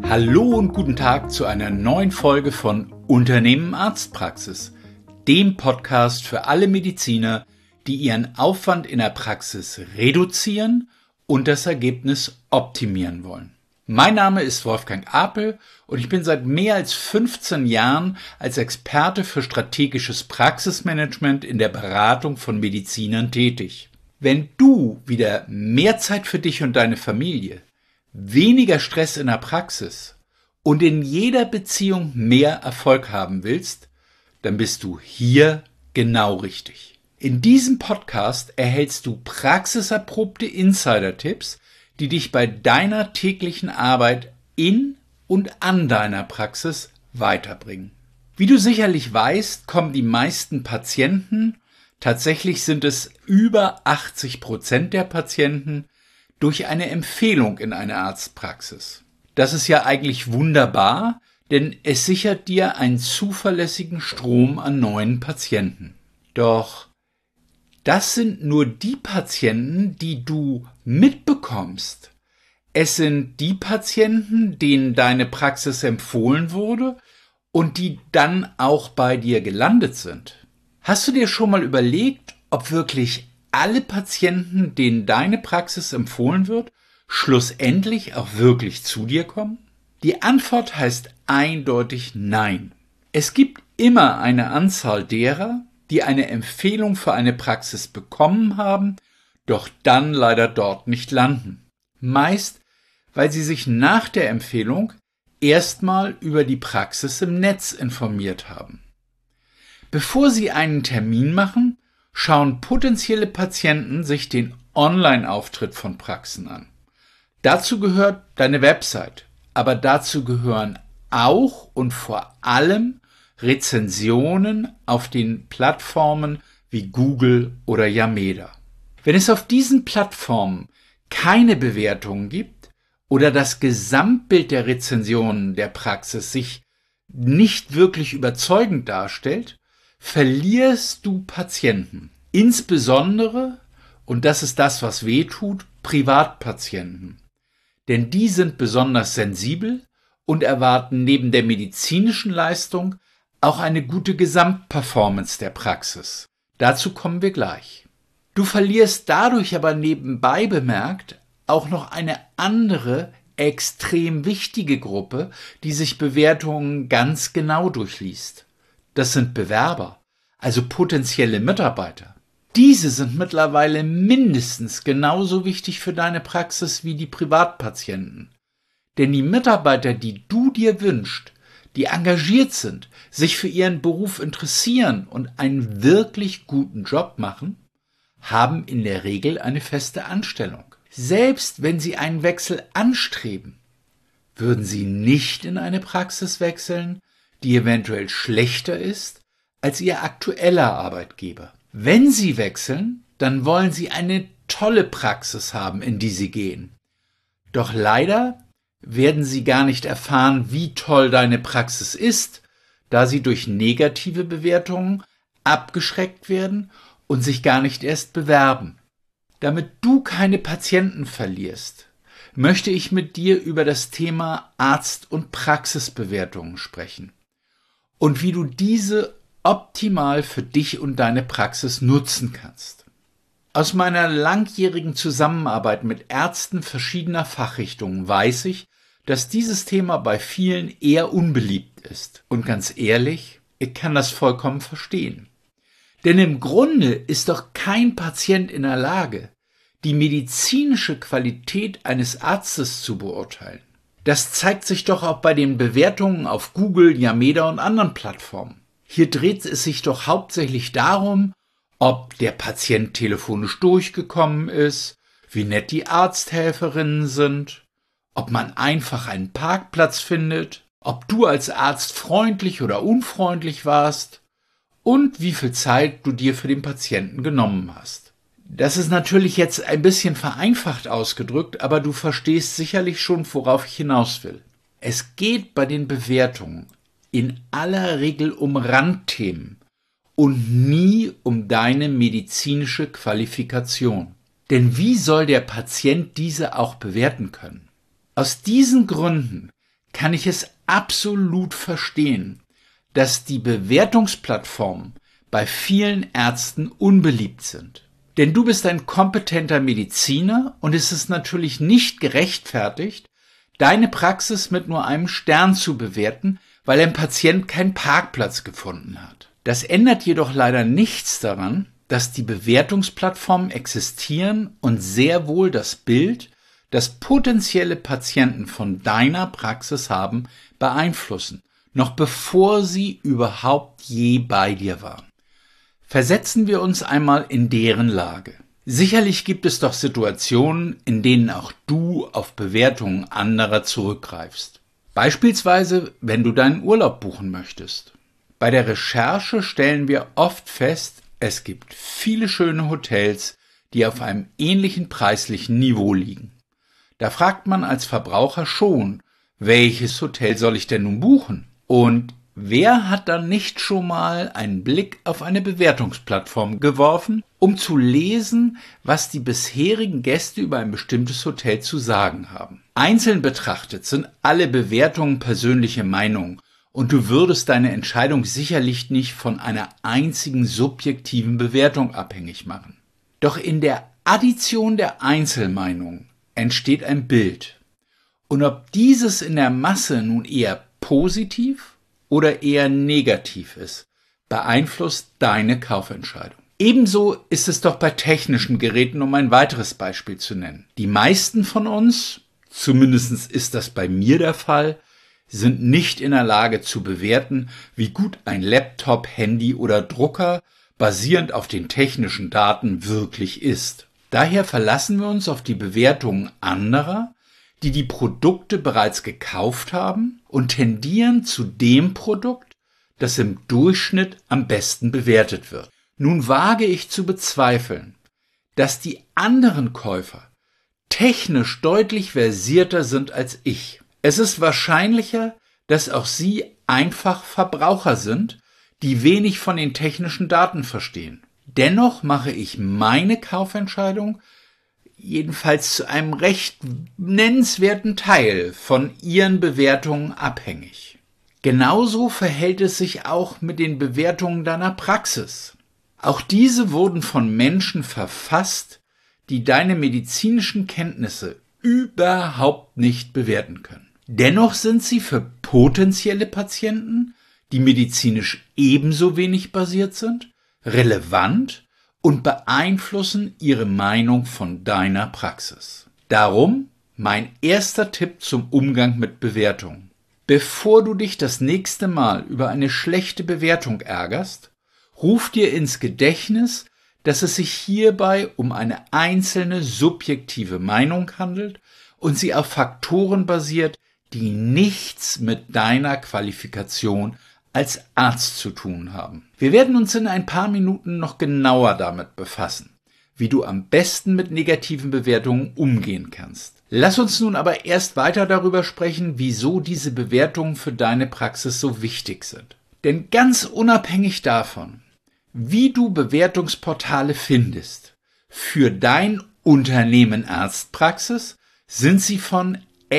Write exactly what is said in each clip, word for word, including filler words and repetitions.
Hallo und guten Tag zu einer neuen Folge von Unternehmen Arztpraxis, dem Podcast für alle Mediziner, die ihren Aufwand in der Praxis reduzieren und das Ergebnis optimieren wollen. Mein Name ist Wolfgang Apel und ich bin seit mehr als fünfzehn Jahren als Experte für strategisches Praxismanagement in der Beratung von Medizinern tätig. Wenn du wieder mehr Zeit für dich und deine Familie, weniger Stress in der Praxis und in jeder Beziehung mehr Erfolg haben willst, dann bist du hier genau richtig. In diesem Podcast erhältst du praxiserprobte Insider-Tipps, die dich bei deiner täglichen Arbeit in und an deiner Praxis weiterbringen. Wie du sicherlich weißt, kommen die meisten Patienten, tatsächlich sind es über achtzig Prozent der Patienten, durch eine Empfehlung in eine Arztpraxis. Das ist ja eigentlich wunderbar, denn es sichert dir einen zuverlässigen Strom an neuen Patienten. Doch das sind nur die Patienten, die du mitbekommst. Es sind die Patienten, denen deine Praxis empfohlen wurde und die dann auch bei dir gelandet sind. Hast du dir schon mal überlegt, ob wirklich alle Patienten, denen deine Praxis empfohlen wird, schlussendlich auch wirklich zu dir kommen? Die Antwort heißt eindeutig nein. Es gibt immer eine Anzahl derer, die eine Empfehlung für eine Praxis bekommen haben, doch dann leider dort nicht landen. Meist, weil sie sich nach der Empfehlung erstmal über die Praxis im Netz informiert haben. Bevor sie einen Termin machen, schauen potenzielle Patienten sich den Online-Auftritt von Praxen an. Dazu gehört deine Website, aber dazu gehören auch und vor allem Rezensionen auf den Plattformen wie Google oder Yameda. Wenn es auf diesen Plattformen keine Bewertungen gibt oder das Gesamtbild der Rezensionen der Praxis sich nicht wirklich überzeugend darstellt, verlierst du Patienten. Insbesondere, und das ist das, was weh tut, Privatpatienten. Denn die sind besonders sensibel und erwarten neben der medizinischen Leistung auch eine gute Gesamtperformance der Praxis. Dazu kommen wir gleich. Du verlierst dadurch aber nebenbei bemerkt auch noch eine andere, extrem wichtige Gruppe, die sich Bewertungen ganz genau durchliest. Das sind Bewerber, also potenzielle Mitarbeiter. Diese sind mittlerweile mindestens genauso wichtig für deine Praxis wie die Privatpatienten. Denn die Mitarbeiter, die du dir wünschst, die engagiert sind, sich für ihren Beruf interessieren und einen wirklich guten Job machen, haben in der Regel eine feste Anstellung. Selbst wenn sie einen Wechsel anstreben, würden sie nicht in eine Praxis wechseln, die eventuell schlechter ist als ihr aktueller Arbeitgeber. Wenn sie wechseln, dann wollen sie eine tolle Praxis haben, in die sie gehen. Doch leider werden sie gar nicht erfahren, wie toll deine Praxis ist, da sie durch negative Bewertungen abgeschreckt werden und sich gar nicht erst bewerben. Damit du keine Patienten verlierst, möchte ich mit dir über das Thema Arzt- und Praxisbewertungen sprechen und wie du diese optimal für dich und deine Praxis nutzen kannst. Aus meiner langjährigen Zusammenarbeit mit Ärzten verschiedener Fachrichtungen weiß ich, dass dieses Thema bei vielen eher unbeliebt ist. Und ganz ehrlich, ich kann das vollkommen verstehen. Denn im Grunde ist doch kein Patient in der Lage, die medizinische Qualität eines Arztes zu beurteilen. Das zeigt sich doch auch bei den Bewertungen auf Google, Yameda und anderen Plattformen. Hier dreht es sich doch hauptsächlich darum, ob der Patient telefonisch durchgekommen ist, wie nett die Arzthelferinnen sind, ob man einfach einen Parkplatz findet, ob du als Arzt freundlich oder unfreundlich warst und wie viel Zeit du dir für den Patienten genommen hast. Das ist natürlich jetzt ein bisschen vereinfacht ausgedrückt, aber du verstehst sicherlich schon, worauf ich hinaus will. Es geht bei den Bewertungen in aller Regel um Randthemen und nie um deine medizinische Qualifikation. Denn wie soll der Patient diese auch bewerten können? Aus diesen Gründen kann ich es absolut verstehen, dass die Bewertungsplattformen bei vielen Ärzten unbeliebt sind. Denn du bist ein kompetenter Mediziner und es ist natürlich nicht gerechtfertigt, deine Praxis mit nur einem Stern zu bewerten, weil ein Patient keinen Parkplatz gefunden hat. Das ändert jedoch leider nichts daran, dass die Bewertungsplattformen existieren und sehr wohl das Bild, das potenzielle Patienten von deiner Praxis haben, beeinflussen, noch bevor sie überhaupt je bei dir waren. Versetzen wir uns einmal in deren Lage. Sicherlich gibt es doch Situationen, in denen auch du auf Bewertungen anderer zurückgreifst. Beispielsweise, wenn du deinen Urlaub buchen möchtest. Bei der Recherche stellen wir oft fest, es gibt viele schöne Hotels, die auf einem ähnlichen preislichen Niveau liegen. Da fragt man als Verbraucher schon, welches Hotel soll ich denn nun buchen? Und wer hat dann nicht schon mal einen Blick auf eine Bewertungsplattform geworfen, um zu lesen, was die bisherigen Gäste über ein bestimmtes Hotel zu sagen haben? Einzeln betrachtet sind alle Bewertungen persönliche Meinungen und du würdest deine Entscheidung sicherlich nicht von einer einzigen subjektiven Bewertung abhängig machen. Doch in der Addition der Einzelmeinungen entsteht ein Bild. Und ob dieses in der Masse nun eher positiv oder eher negativ ist, beeinflusst deine Kaufentscheidung. Ebenso ist es doch bei technischen Geräten, um ein weiteres Beispiel zu nennen. Die meisten von uns, zumindest ist das bei mir der Fall, sind nicht in der Lage zu bewerten, wie gut ein Laptop, Handy oder Drucker basierend auf den technischen Daten wirklich ist. Daher verlassen wir uns auf die Bewertungen anderer, die die Produkte bereits gekauft haben und tendieren zu dem Produkt, das im Durchschnitt am besten bewertet wird. Nun wage ich zu bezweifeln, dass die anderen Käufer technisch deutlich versierter sind als ich. Es ist wahrscheinlicher, dass auch sie einfach Verbraucher sind, die wenig von den technischen Daten verstehen. Dennoch mache ich meine Kaufentscheidung jedenfalls zu einem recht nennenswerten Teil von ihren Bewertungen abhängig. Genauso verhält es sich auch mit den Bewertungen deiner Praxis. Auch diese wurden von Menschen verfasst, die deine medizinischen Kenntnisse überhaupt nicht bewerten können. Dennoch sind sie für potenzielle Patienten, die medizinisch ebenso wenig basiert sind, relevant und beeinflussen ihre Meinung von deiner Praxis. Darum mein erster Tipp zum Umgang mit Bewertungen. Bevor du dich das nächste Mal über eine schlechte Bewertung ärgerst, ruf dir ins Gedächtnis, dass es sich hierbei um eine einzelne subjektive Meinung handelt und sie auf Faktoren basiert, die nichts mit deiner Qualifikation als Arzt zu tun haben. Wir werden uns in ein paar Minuten noch genauer damit befassen, wie du am besten mit negativen Bewertungen umgehen kannst. Lass uns nun aber erst weiter darüber sprechen, wieso diese Bewertungen für deine Praxis so wichtig sind. Denn ganz unabhängig davon, wie du Bewertungsportale findest, für dein Unternehmen Arztpraxis sind sie von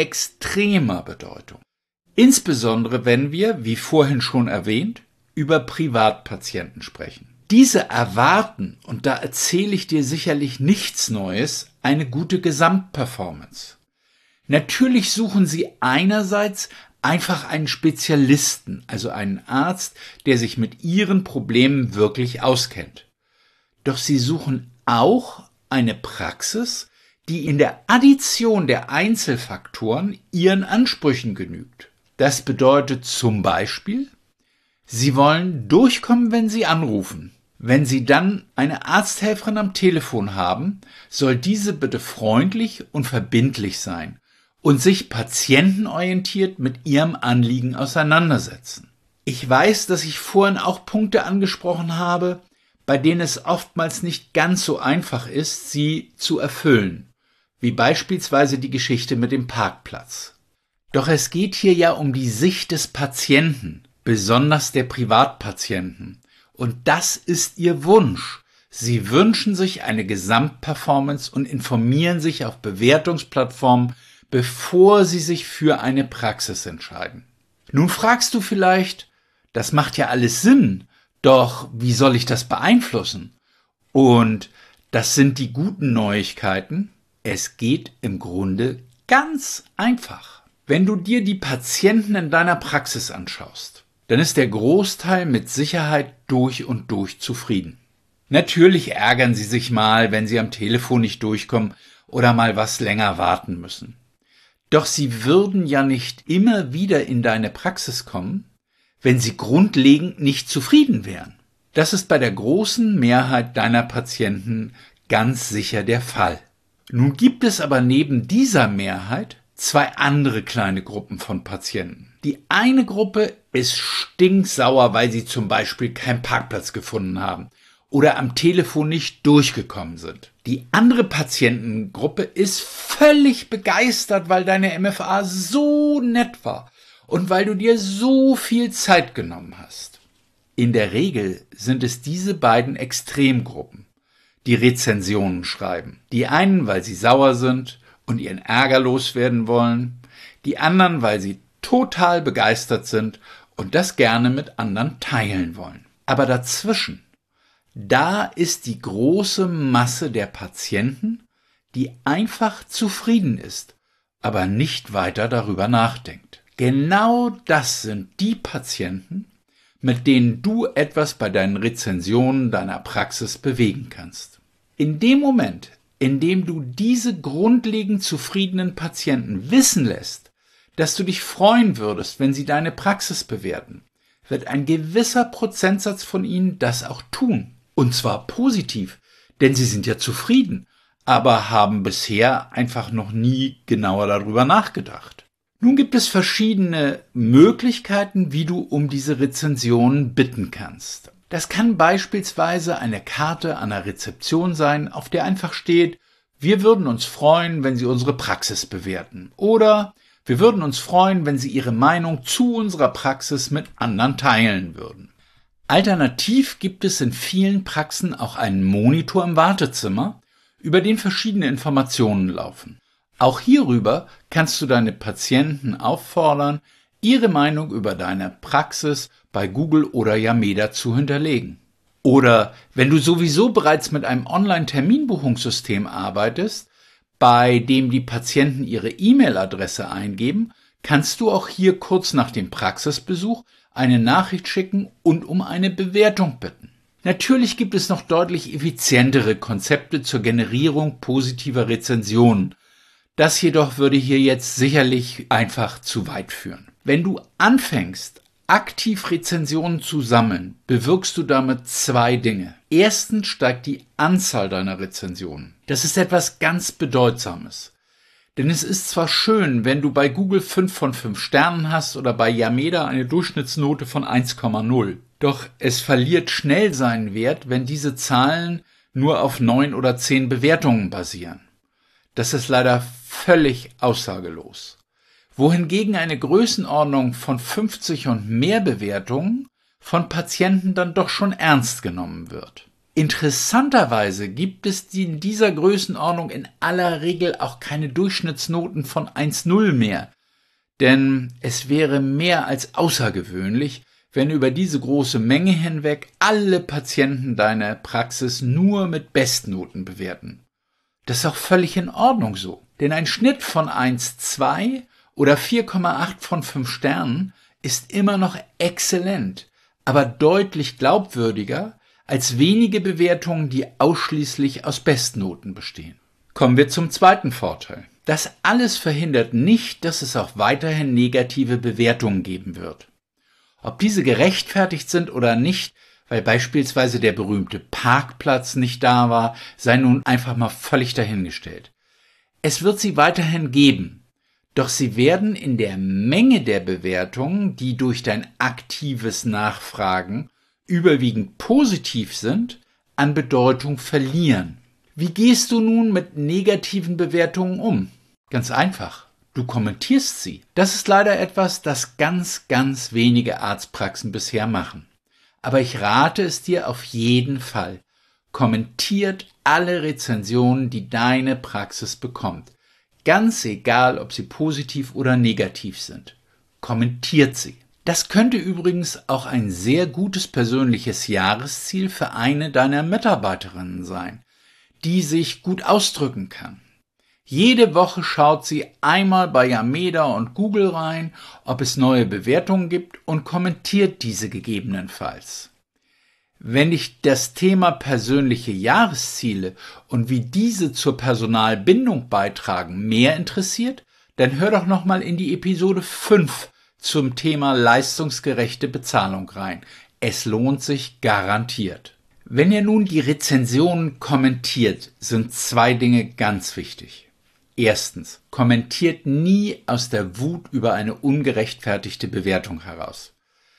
extremer Bedeutung. Insbesondere wenn wir, wie vorhin schon erwähnt, über Privatpatienten sprechen. Diese erwarten, und da erzähle ich dir sicherlich nichts Neues, eine gute Gesamtperformance. Natürlich suchen sie einerseits einfach einen Spezialisten, also einen Arzt, der sich mit ihren Problemen wirklich auskennt. Doch sie suchen auch eine Praxis, die in der Addition der Einzelfaktoren ihren Ansprüchen genügt. Das bedeutet zum Beispiel, sie wollen durchkommen, wenn sie anrufen. Wenn sie dann eine Arzthelferin am Telefon haben, soll diese bitte freundlich und verbindlich sein und sich patientenorientiert mit ihrem Anliegen auseinandersetzen. Ich weiß, dass ich vorhin auch Punkte angesprochen habe, bei denen es oftmals nicht ganz so einfach ist, sie zu erfüllen, wie beispielsweise die Geschichte mit dem Parkplatz. Doch es geht hier ja um die Sicht des Patienten, besonders der Privatpatienten. Und das ist ihr Wunsch. Sie wünschen sich eine Gesamtperformance und informieren sich auf Bewertungsplattformen bevor sie sich für eine Praxis entscheiden. Nun fragst du vielleicht, das macht ja alles Sinn, doch wie soll ich das beeinflussen? Und das sind die guten Neuigkeiten. Es geht im Grunde ganz einfach. Wenn du dir die Patienten in deiner Praxis anschaust, dann ist der Großteil mit Sicherheit durch und durch zufrieden. Natürlich ärgern sie sich mal, wenn sie am Telefon nicht durchkommen oder mal was länger warten müssen. Doch sie würden ja nicht immer wieder in deine Praxis kommen, wenn sie grundlegend nicht zufrieden wären. Das ist bei der großen Mehrheit deiner Patienten ganz sicher der Fall. Nun gibt es aber neben dieser Mehrheit zwei andere kleine Gruppen von Patienten. Die eine Gruppe ist stinksauer, weil sie zum Beispiel keinen Parkplatz gefunden haben oder am Telefon nicht durchgekommen sind. Die andere Patientengruppe ist völlig begeistert, weil deine M F A so nett war und weil du dir so viel Zeit genommen hast. In der Regel sind es diese beiden Extremgruppen, die Rezensionen schreiben. Die einen, weil sie sauer sind und ihren Ärger loswerden wollen, die anderen, weil sie total begeistert sind und das gerne mit anderen teilen wollen. Aber dazwischen, da ist die große Masse der Patienten, die einfach zufrieden ist, aber nicht weiter darüber nachdenkt. Genau das sind die Patienten, mit denen du etwas bei deinen Rezensionen deiner Praxis bewegen kannst. In dem Moment, in dem du diese grundlegend zufriedenen Patienten wissen lässt, dass du dich freuen würdest, wenn sie deine Praxis bewerten, wird ein gewisser Prozentsatz von ihnen das auch tun. Und zwar positiv, denn sie sind ja zufrieden, aber haben bisher einfach noch nie genauer darüber nachgedacht. Nun gibt es verschiedene Möglichkeiten, wie du um diese Rezensionen bitten kannst. Das kann beispielsweise eine Karte an der Rezeption sein, auf der einfach steht, wir würden uns freuen, wenn Sie unsere Praxis bewerten. Oder wir würden uns freuen, wenn Sie Ihre Meinung zu unserer Praxis mit anderen teilen würden. Alternativ gibt es in vielen Praxen auch einen Monitor im Wartezimmer, über den verschiedene Informationen laufen. Auch hierüber kannst du deine Patienten auffordern, ihre Meinung über deine Praxis bei Google oder Yameda zu hinterlegen. Oder wenn du sowieso bereits mit einem Online-Terminbuchungssystem arbeitest, bei dem die Patienten ihre E-Mail-Adresse eingeben, kannst du auch hier kurz nach dem Praxisbesuch eine Nachricht schicken und um eine Bewertung bitten. Natürlich gibt es noch deutlich effizientere Konzepte zur Generierung positiver Rezensionen. Das jedoch würde hier jetzt sicherlich einfach zu weit führen. Wenn du anfängst, aktiv Rezensionen zu sammeln, bewirkst du damit zwei Dinge. Erstens steigt die Anzahl deiner Rezensionen. Das ist etwas ganz Bedeutsames. Denn es ist zwar schön, wenn du bei Google fünf von fünf Sternen hast oder bei Yameda eine Durchschnittsnote von eins Komma null. Doch es verliert schnell seinen Wert, wenn diese Zahlen nur auf neun oder zehn Bewertungen basieren. Das ist leider völlig aussagelos. Wohingegen eine Größenordnung von fünfzig und mehr Bewertungen von Patienten dann doch schon ernst genommen wird. Interessanterweise gibt es in dieser Größenordnung in aller Regel auch keine Durchschnittsnoten von eins Komma null mehr, denn es wäre mehr als außergewöhnlich, wenn über diese große Menge hinweg alle Patienten deiner Praxis nur mit Bestnoten bewerten. Das ist auch völlig in Ordnung so, denn ein Schnitt von eins Komma zwei oder vier Komma acht von fünf Sternen ist immer noch exzellent, aber deutlich glaubwürdiger als wenige Bewertungen, die ausschließlich aus Bestnoten bestehen. Kommen wir zum zweiten Vorteil. Das alles verhindert nicht, dass es auch weiterhin negative Bewertungen geben wird. Ob diese gerechtfertigt sind oder nicht, weil beispielsweise der berühmte Parkplatz nicht da war, sei nun einfach mal völlig dahingestellt. Es wird sie weiterhin geben, doch sie werden in der Menge der Bewertungen, die durch dein aktives Nachfragen überwiegend positiv sind, an Bedeutung verlieren. Wie gehst du nun mit negativen Bewertungen um? Ganz einfach. Du kommentierst sie. Das ist leider etwas, das ganz, ganz wenige Arztpraxen bisher machen. Aber ich rate es dir auf jeden Fall. Kommentiert alle Rezensionen, die deine Praxis bekommt. ganz egal, ob sie positiv oder negativ sind. Kommentiert sie. Das könnte übrigens auch ein sehr gutes persönliches Jahresziel für eine deiner Mitarbeiterinnen sein, die sich gut ausdrücken kann. Jede Woche schaut sie einmal bei Yameda und Google rein, ob es neue Bewertungen gibt und kommentiert diese gegebenenfalls. Wenn dich das Thema persönliche Jahresziele und wie diese zur Personalbindung beitragen mehr interessiert, dann hör doch nochmal in die Episode fünf zum Thema leistungsgerechte Bezahlung rein. Es lohnt sich garantiert. Wenn ihr nun die Rezensionen kommentiert, sind zwei Dinge ganz wichtig. Erstens, kommentiert nie aus der Wut über eine ungerechtfertigte Bewertung heraus.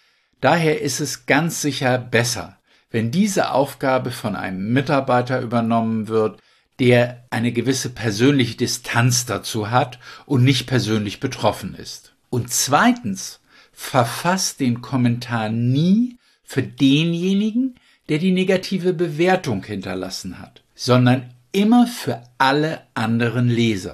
Daher ist es ganz sicher besser, wenn diese Aufgabe von einem Mitarbeiter übernommen wird, der eine gewisse persönliche Distanz dazu hat und nicht persönlich betroffen ist. Und zweitens, verfasst den Kommentar nie für denjenigen, der die negative Bewertung hinterlassen hat, sondern immer für alle anderen Leser.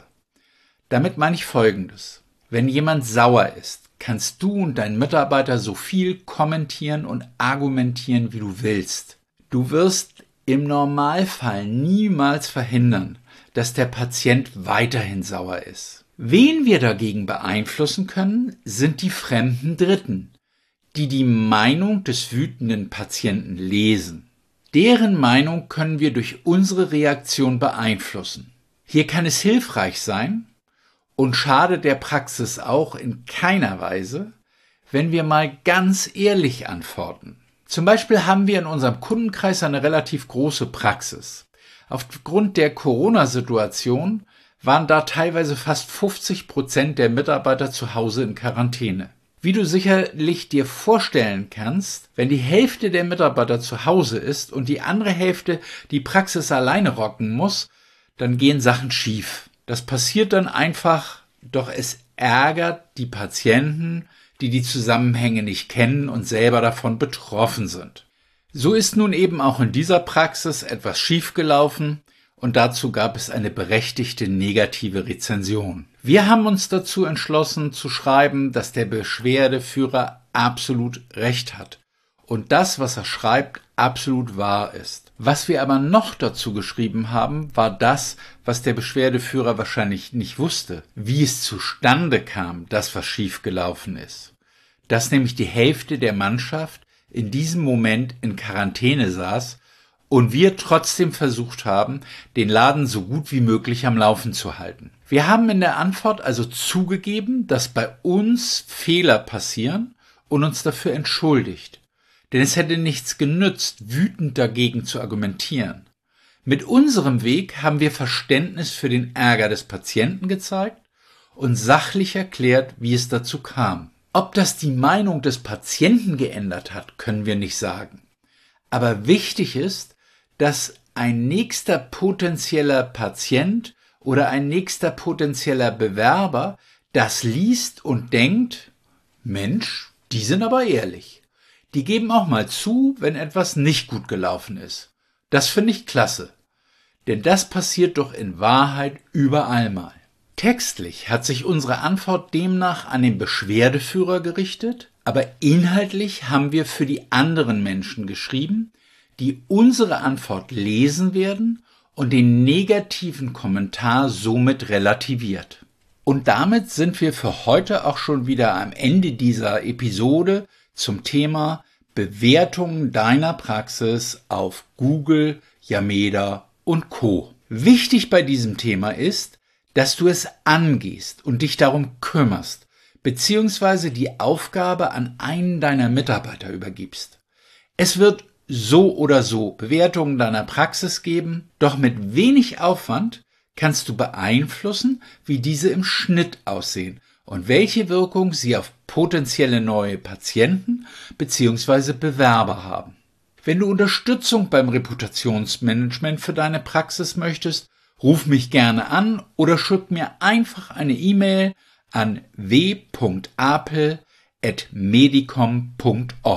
Damit meine ich Folgendes. Wenn jemand sauer ist, kannst du und dein Mitarbeiter so viel kommentieren und argumentieren, wie du willst. Du wirst im Normalfall niemals verhindern, dass der Patient weiterhin sauer ist. Wen wir dagegen beeinflussen können, sind die fremden Dritten, die die Meinung des wütenden Patienten lesen. Deren Meinung können wir durch unsere Reaktion beeinflussen. Hier kann es hilfreich sein und schadet der Praxis auch in keiner Weise, wenn wir mal ganz ehrlich antworten. Zum Beispiel haben wir in unserem Kundenkreis eine relativ große Praxis. Aufgrund der Corona-Situation waren da teilweise fast fünfzig Prozent der Mitarbeiter zu Hause in Quarantäne. Wie du sicherlich dir vorstellen kannst, wenn die Hälfte der Mitarbeiter zu Hause ist und die andere Hälfte die Praxis alleine rocken muss, dann gehen Sachen schief. Das passiert dann einfach, doch es ärgert die Patienten, die die Zusammenhänge nicht kennen und selber davon betroffen sind. So ist nun eben auch in dieser Praxis etwas schiefgelaufen und dazu gab es eine berechtigte negative Rezension. Wir haben uns dazu entschlossen zu schreiben, dass der Beschwerdeführer absolut recht hat und das, was er schreibt, absolut wahr ist. Was wir aber noch dazu geschrieben haben, war das, was der Beschwerdeführer wahrscheinlich nicht wusste, wie es zustande kam, dass was schiefgelaufen ist. Dass nämlich die Hälfte der Mannschaft in diesem Moment in Quarantäne saß und wir trotzdem versucht haben, den Laden so gut wie möglich am Laufen zu halten. Wir haben in der Antwort also zugegeben, dass bei uns Fehler passieren und uns dafür entschuldigt. Denn es hätte nichts genützt, wütend dagegen zu argumentieren. Mit unserem Weg haben wir Verständnis für den Ärger des Patienten gezeigt und sachlich erklärt, wie es dazu kam. Ob das die Meinung des Patienten geändert hat, können wir nicht sagen. Aber wichtig ist, dass ein nächster potenzieller Patient oder ein nächster potenzieller Bewerber das liest und denkt, Mensch, die sind aber ehrlich. Die geben auch mal zu, wenn etwas nicht gut gelaufen ist. Das finde ich klasse. Denn das passiert doch in Wahrheit überall mal. Textlich hat sich unsere Antwort demnach an den Beschwerdeführer gerichtet, aber inhaltlich haben wir für die anderen Menschen geschrieben, die unsere Antwort lesen werden und den negativen Kommentar somit relativiert. Und damit sind wir für heute auch schon wieder am Ende dieser Episode zum Thema Bewertungen deiner Praxis auf Google, Yameda und Co. Wichtig bei diesem Thema ist, dass du es angehst und dich darum kümmerst, beziehungsweise die Aufgabe an einen deiner Mitarbeiter übergibst. Es wird so oder so Bewertungen deiner Praxis geben, doch mit wenig Aufwand kannst du beeinflussen, wie diese im Schnitt aussehen und welche Wirkung sie auf potenzielle neue Patienten bzw. Bewerber haben. Wenn du Unterstützung beim Reputationsmanagement für deine Praxis möchtest, ruf mich gerne an oder schick mir einfach eine E-Mail an w punkt apel at medicom punkt org.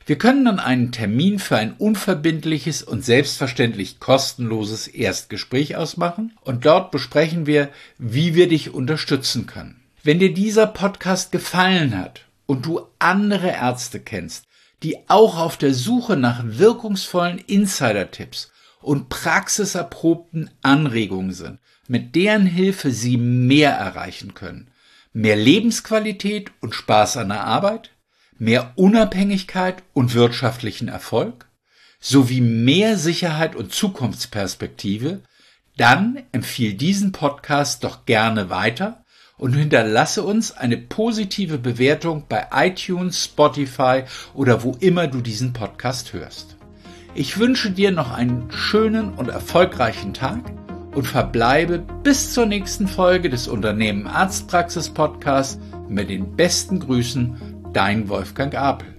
Wir können dann einen Termin für ein unverbindliches und selbstverständlich kostenloses Erstgespräch ausmachen und dort besprechen wir, wie wir dich unterstützen können. Wenn dir dieser Podcast gefallen hat und du andere Ärzte kennst, die auch auf der Suche nach wirkungsvollen Insider-Tipps und praxiserprobten Anregungen sind, mit deren Hilfe sie mehr erreichen können, mehr Lebensqualität und Spaß an der Arbeit, mehr Unabhängigkeit und wirtschaftlichen Erfolg sowie mehr Sicherheit und Zukunftsperspektive, dann empfiehl diesen Podcast doch gerne weiter und hinterlasse uns eine positive Bewertung bei iTunes, Spotify oder wo immer du diesen Podcast hörst. Ich wünsche dir noch einen schönen und erfolgreichen Tag und verbleibe bis zur nächsten Folge des Unternehmen Arztpraxis Podcasts mit den besten Grüßen, dein Wolfgang Apel.